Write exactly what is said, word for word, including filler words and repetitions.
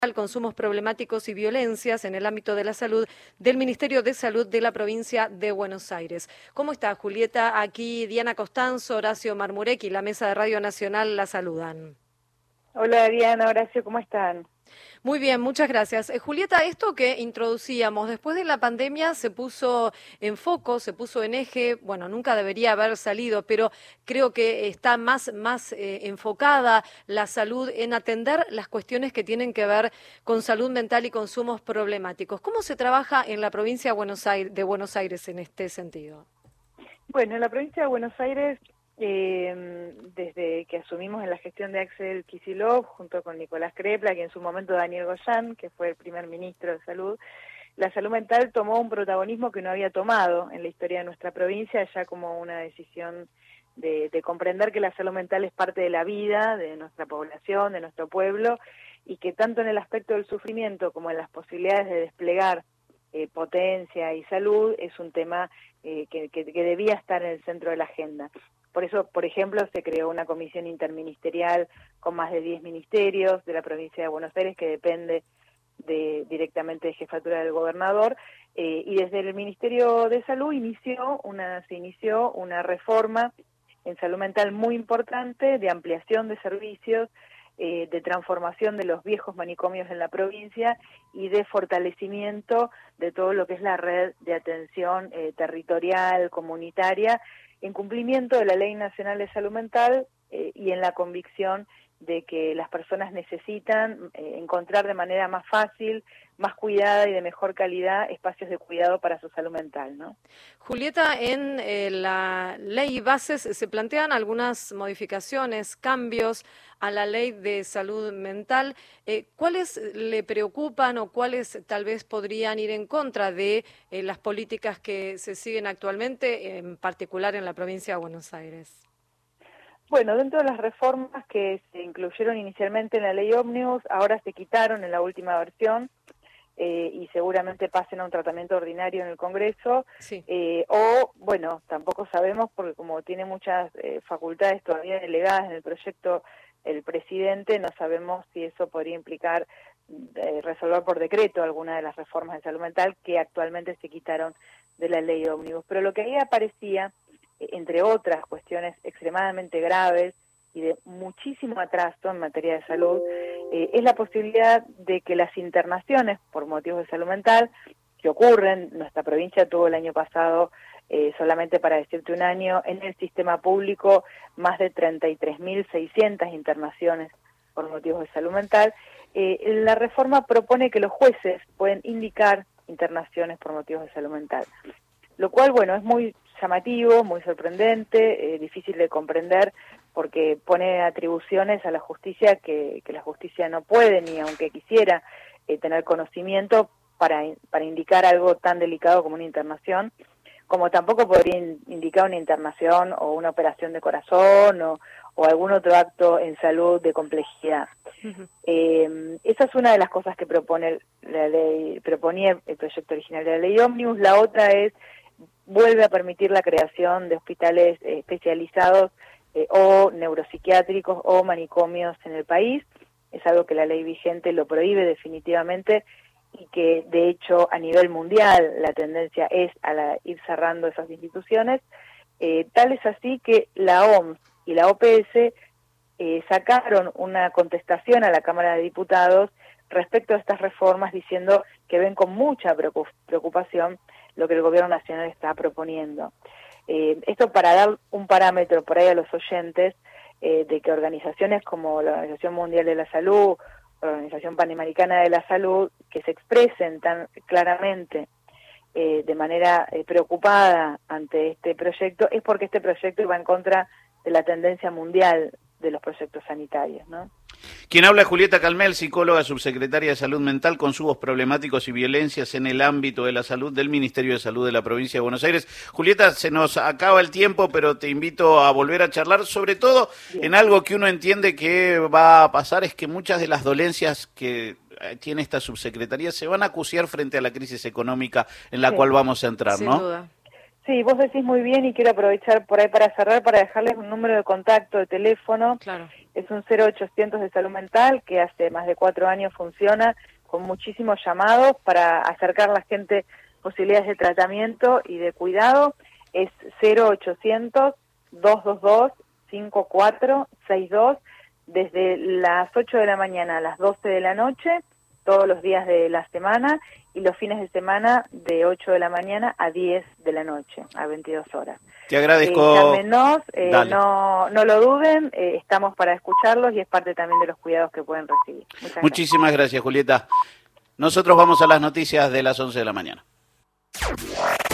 consumos problemáticos y violencias en el ámbito de la salud del Ministerio de Salud de la provincia de Buenos Aires. ¿Cómo está, Julieta? Aquí Diana Costanzo, Horacio Marmurek y la Mesa de Radio Nacional la saludan. Hola Diana, Horacio, ¿cómo están? Muy bien, muchas gracias. Eh, Julieta, esto que introducíamos, después de la pandemia se puso en foco, se puso en eje, bueno, nunca debería haber salido, pero creo que está más, más eh, enfocada la salud en atender las cuestiones que tienen que ver con salud mental y consumos problemáticos. ¿Cómo se trabaja en la provincia de Buenos Aires, de Buenos Aires en este sentido? Bueno, en la provincia de Buenos Aires, eh, desde que asumimos en la gestión de Axel Kicillof, junto con Nicolás Crepla, y en su momento Daniel Goyan, que fue el primer ministro de Salud, la salud mental tomó un protagonismo que no había tomado en la historia de nuestra provincia, ya como una decisión de, de comprender que la salud mental es parte de la vida de nuestra población, de nuestro pueblo, y que tanto en el aspecto del sufrimiento como en las posibilidades de desplegar eh, potencia y salud es un tema eh, que, que, que debía estar en el centro de la agenda. Por eso, por ejemplo, se creó una comisión interministerial con más de diez ministerios de la provincia de Buenos Aires que depende de, directamente de jefatura del gobernador, eh, y desde el Ministerio de Salud inició una, se inició una reforma en salud mental muy importante de ampliación de servicios, eh, de transformación de los viejos manicomios en la provincia y de fortalecimiento de todo lo que es la red de atención eh, territorial, comunitaria, en cumplimiento de la Ley Nacional de Salud Mental eh, y en la convicción de que las personas necesitan eh, encontrar de manera más fácil, más cuidada y de mejor calidad espacios de cuidado para su salud mental, ¿no? Julieta, en eh, la ley y bases se plantean algunas modificaciones, cambios a la ley de salud mental. Eh, ¿Cuáles le preocupan o cuáles tal vez podrían ir en contra de eh, las políticas que se siguen actualmente, en particular en la provincia de Buenos Aires? Bueno, dentro de las reformas que se incluyeron inicialmente en la ley ómnibus, ahora se quitaron en la última versión eh, y seguramente pasen a un tratamiento ordinario en el Congreso, sí. eh, o, bueno, tampoco sabemos porque como tiene muchas eh, facultades todavía delegadas en el proyecto el presidente, no sabemos si eso podría implicar eh, resolver por decreto alguna de las reformas de salud mental que actualmente se quitaron de la ley ómnibus. Pero lo que ahí aparecía, entre otras cuestiones extremadamente graves y de muchísimo atraso en materia de salud, eh, es la posibilidad de que las internaciones por motivos de salud mental que ocurren, nuestra provincia tuvo el año pasado, eh, solamente para decirte un año, en el sistema público más de treinta y tres mil seiscientas internaciones por motivos de salud mental, eh, la reforma propone que los jueces pueden indicar internaciones por motivos de salud mental, lo cual, bueno, es muy llamativo, muy sorprendente, eh, difícil de comprender porque pone atribuciones a la justicia que, que la justicia no puede, ni aunque quisiera eh, tener conocimiento para, para indicar algo tan delicado como una internación, como tampoco podría in, indicar una internación o una operación de corazón o, o algún otro acto en salud de complejidad. Uh-huh. Eh, esa es una de las cosas que propone la ley, proponía el proyecto original de la ley ómnibus. La otra es vuelve a permitir la creación de hospitales eh, especializados eh, o neuropsiquiátricos o manicomios en el país. Es algo que la ley vigente lo prohíbe definitivamente y que de hecho a nivel mundial la tendencia es a la, ir cerrando esas instituciones. Eh, tal es así que la O M S y la O P S eh, sacaron una contestación a la Cámara de Diputados respecto a estas reformas diciendo que ven con mucha preocupación lo que el gobierno nacional está proponiendo. Eh, esto para dar un parámetro por ahí a los oyentes eh, de que organizaciones como la Organización Mundial de la Salud, la Organización Panamericana de la Salud, que se expresen tan claramente eh, de manera eh, preocupada ante este proyecto, es porque este proyecto va en contra de la tendencia mundial de los proyectos sanitarios, ¿no? Quien habla es Julieta Calmel, psicóloga subsecretaria de Salud Mental, consumos problemáticos y violencias en el ámbito de la salud del Ministerio de Salud de la provincia de Buenos Aires. Julieta, se nos acaba el tiempo, pero te invito a volver a charlar, sobre todo Bien. en algo que uno entiende que va a pasar, es que muchas de las dolencias que tiene esta subsecretaría se van a acuciar frente a la crisis económica en la sí. cual vamos a entrar, Sin ¿no? Duda. Sí, vos decís muy bien y quiero aprovechar por ahí para cerrar, para dejarles un número de contacto de teléfono. Claro. Es un cero ochocientos de salud mental que hace más de cuatro años funciona con muchísimos llamados para acercar a la gente posibilidades de tratamiento y de cuidado. Es cero ochocientos, dos dos dos, cinco cuatro seis dos desde las ocho de la mañana a las doce de la noche, todos los días de la semana, y los fines de semana de ocho de la mañana a diez de la noche, a veintidós horas. Te agradezco. Eh, llámenos, eh, no, no lo duden, eh, estamos para escucharlos y es parte también de los cuidados que pueden recibir. Muchas Muchísimas gracias. gracias, Julieta. Nosotros vamos a las noticias de las once de la mañana.